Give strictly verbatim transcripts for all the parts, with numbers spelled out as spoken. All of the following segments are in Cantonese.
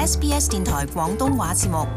S B S 電台廣東話節目。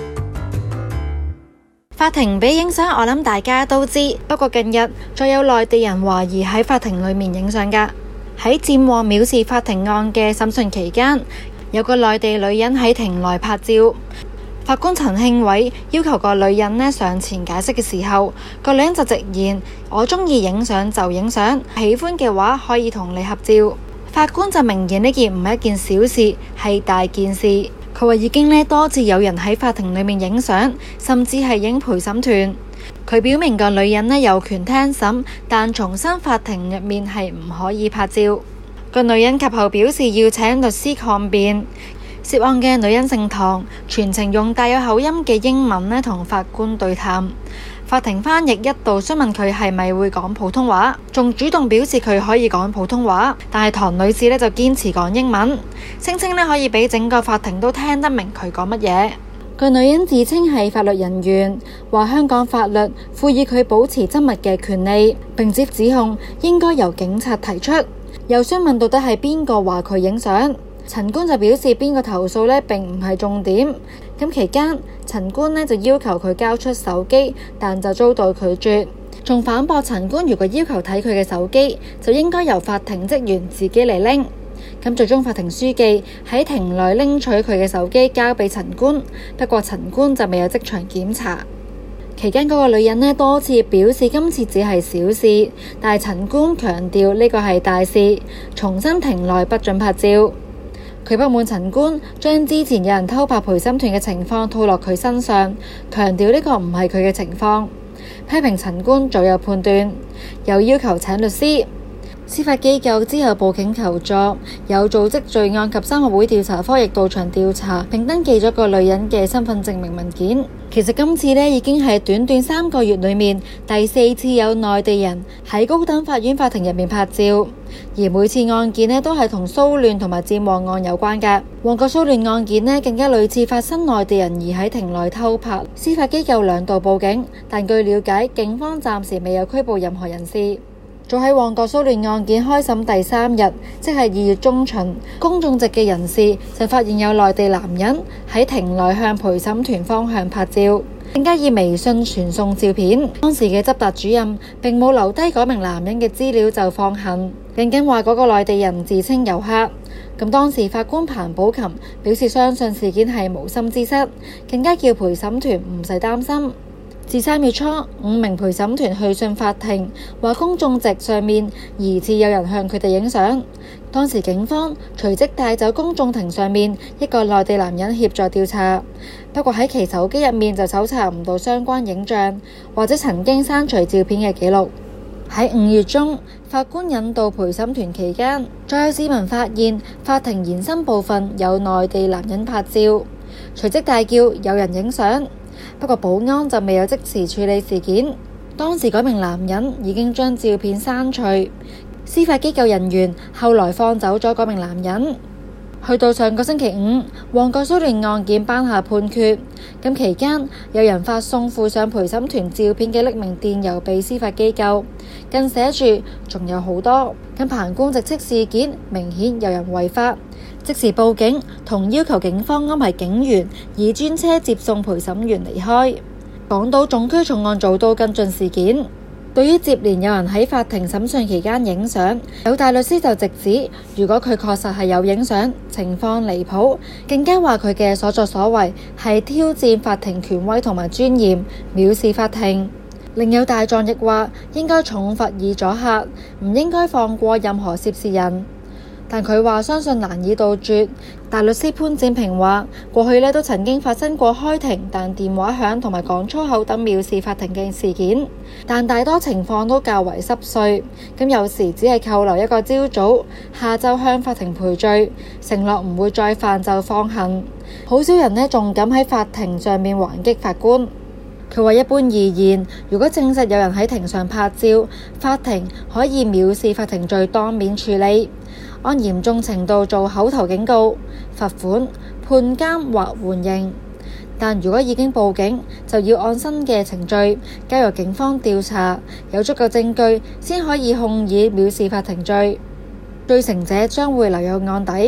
法庭俾影相，我諗大家都知。不過近日再有內地人懷疑喺法庭裏面影相㗎。喺佔旺藐視法庭案嘅審訊期間，有個內地女人喺庭內拍照。法官陳慶偉要求個女人呢上前解釋嘅時候，個女人就直言：我中意影相就影相，喜歡嘅話可以同你合照。法官就明言呢件唔係一件小事，係大件事。佢話已經呢多次有人喺法庭裏面影相，甚至係影陪審團。佢表明個女人呢有權聽審，但重申法庭入面係唔可以拍照。個女人及後表示要請律師抗辯。涉案嘅女人姓唐，全程用帶有口音嘅英文呢同法官對談。法庭翻譯一度詢問佢係咪會講普通話，仲主動表示佢可以講普通話，但係唐女士呢就堅持講英文，聲稱呢可以俾整個法庭都聽得明佢講乜嘢。個女人自稱係法律人員，話香港法律賦予佢保持緘默嘅權利，並接指控應該由警察提出。又詢問到底係邊個話佢影相。陳官就表示邊個投訴呢並唔係重點。咁期間陳官呢就要求佢交出手機，但就遭到拒絕，仲反駁陳官如果要求睇佢嘅手機，就應該由法庭職員自己嚟拎。咁最終法庭書記喺庭內拎取佢嘅手機交俾陳官，不過陳官就未有即場檢查。期間嗰個女人呢多次表示今次只係小事，但係陳官強調呢個係大事，重申庭內不准拍照。佢不滿陳官將之前有人偷拍陪審團嘅情況套落佢身上，強調呢個唔係佢嘅情況，批評陳官早有判斷，又要求請律師。司法機構之後報警求助，有組織罪案及三合會調查科亦到場調查，並登記咗個女人嘅身份證明文件。其實今次呢已經係短短三個月裏面第四次有內地人喺高等法院法庭入面拍照，而每次案件呢都係同騷亂同埋佔旺案有關嘅。旺角騷亂案件呢更加類似發生內地人而喺庭內偷拍，司法機構兩度報警，但據了解警方暫時未有拘捕任何人士。早喺旺角騷亂案件開審第三日，即係二月中旬，公眾席嘅人士就發現有內地男人喺庭內向陪審團方向拍照，更加以微信傳送照片。當時嘅執達主任並冇留低嗰名男人嘅資料就放行，更加話嗰個內地人自稱遊客。咁當時法官彭寶琴表示相信事件係無心之失，更加叫陪審團唔使擔心。自三月初，五名陪審團去信法庭，話公眾席上面疑似有人向佢哋影相。當時警方隨即帶走公眾庭上面一個內地男人協助調查，不過喺其手機入面就搜查唔到相關影像或者曾經刪除照片嘅記錄。喺五月中，法官引導陪審團期間，再有市民發現法庭延伸部分有內地男人拍照，隨即大叫有人影相。不過保安就未有即時處理事件，當時嗰名男人已經將照片刪除，司法機構人員後來放走咗嗰名男人。去到上個星期五，旺角騷亂案件頒下判決，咁期間有人發送附上陪審團照片嘅匿名電郵俾司法機構，更寫住仲有好多。咁彭官直斥事件明顯有人違法，即時報警同要求警方安排警員以專車接送陪審員離開。港島總區重案組都跟進事件。對於接連有人喺法庭審訊期間影相，有大律師就直指，如果佢確實係有影相，情況離譜，更加話佢嘅所作所為係挑戰法庭權威同埋尊嚴，藐視法庭。另有大狀亦話，應該重罰以阻嚇，唔應該放過任何涉事人。但佢話相信難以杜絕。大律師潘展平話，過去呢都曾經發生過開庭但電話響同埋講粗口等藐視法庭嘅事件，但大多情況都較為濕碎。咁有時只係扣留一個朝早，下晝向法庭賠罪，承諾唔會再犯就放行。好少人呢仲敢喺法庭上面還擊法官。佢話一般而言，如果證實有人喺庭上拍照，法庭可以藐視法庭罪當面處理，按嚴重程度做口頭警告、罰款、判監或緩刑。但如果已經報警，就要按新嘅程序交由警方調查，有足夠證據先可以控以藐視法庭罪。罪成者將會留有案底。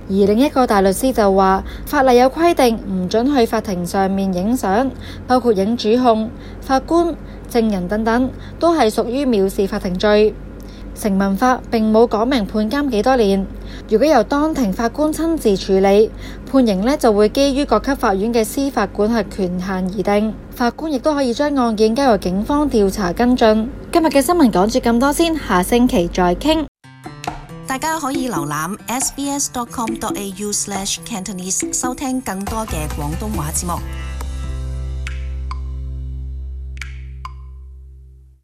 而另一個大律師就話，法例有規定唔准去法庭上面影相，包括影主控、法官、證人等等，都係屬於藐視法庭罪。成文法並冇講明判監幾多年，如果由當庭法官親自處理，判刑呢就會基於各級法院嘅司法管轄權限而定，法官亦都可以將案件交由警方調查跟進。今日嘅新聞講住咁多先，下星期再傾。 大家可以瀏覽 s b s dot com dot a u slash cantonese 收聽更多嘅廣東話節目。